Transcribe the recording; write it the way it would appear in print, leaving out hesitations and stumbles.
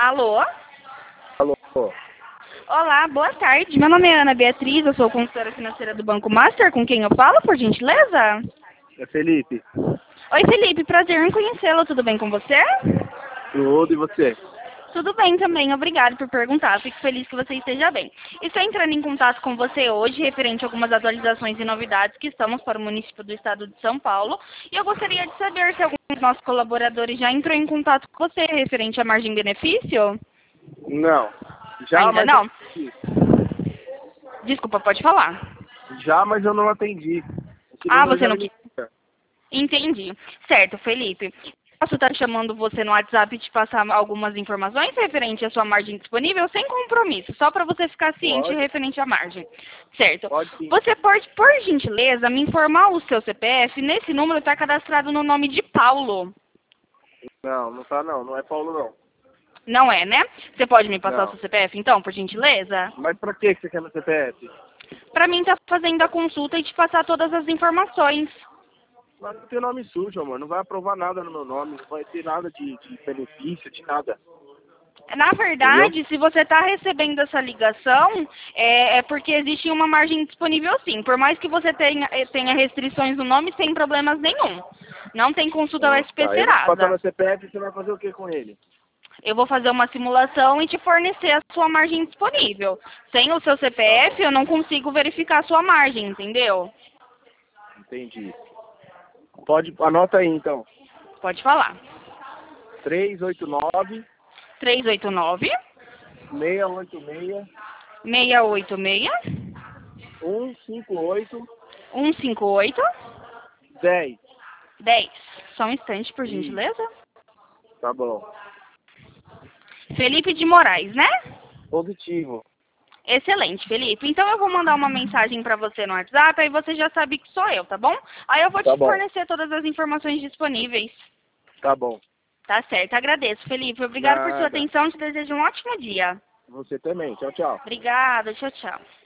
Alô? Alô? Olá, boa tarde. Meu nome é Ana Beatriz, eu sou consultora financeira do Banco Master. Com quem eu falo, por gentileza? É Felipe. Oi, Felipe. Prazer em conhecê-lo. Tudo bem com você? Tudo, e você? Tudo bem também. Obrigado por perguntar. Fico feliz que você esteja bem. Estou entrando em contato com você hoje referente a algumas atualizações e novidades que estamos para o município do estado de São Paulo. E eu gostaria de saber se algum dos nossos colaboradores já entrou em contato com você referente à margem-benefício? Não. Já, Ainda mas não? Desculpa, pode falar. mas eu não atendi. Esse Ah, número você já não me quis. liga. Entendi. Certo, Felipe. Posso estar chamando você no WhatsApp e te passar algumas informações referente à sua margem disponível sem compromisso, só para você ficar ciente Pode, referente à margem. Certo. pode sim. Você pode, por gentileza, me informar o seu CPF? Nesse número está cadastrado no nome de Paulo. Não, não tá não. Não é Paulo não. Não é, né? Você pode me passar o Não. seu CPF, então, por gentileza? Mas pra que você quer meu CPF? Para mim estar fazendo a consulta e te passar todas as informações. Mas não tem nome sujo, amor. Não vai aprovar nada no meu nome. Não vai ter nada de benefício, de nada. Na Entendeu? verdade, se você está recebendo essa ligação, é porque existe uma margem disponível sim. Por mais que você tenha restrições no nome, sem problemas nenhum. Não tem consulta USP Tá. Eu vou te passar Serasa. meu CPF e você vai fazer o que com ele? Eu vou fazer uma simulação e te fornecer a sua margem disponível. Sem o seu Tá CPF, bom. eu não consigo verificar a sua margem, entendeu? Entendi. Pode, anota aí então. Pode falar. 389 389 686 686 158 158 10. 10. Só um instante, por Isso, gentileza. tá bom. Felipe de Moraes, né? Positivo. Excelente, Felipe. Então eu vou mandar uma mensagem para você no WhatsApp, aí você já sabe que sou eu, tá bom? Aí eu vou Tá te bom. fornecer todas as informações disponíveis. Tá bom. Tá certo, agradeço, Felipe. Obrigado por sua Nada. atenção, te desejo um ótimo dia. Você também. Tchau, tchau. Obrigada, tchau, tchau.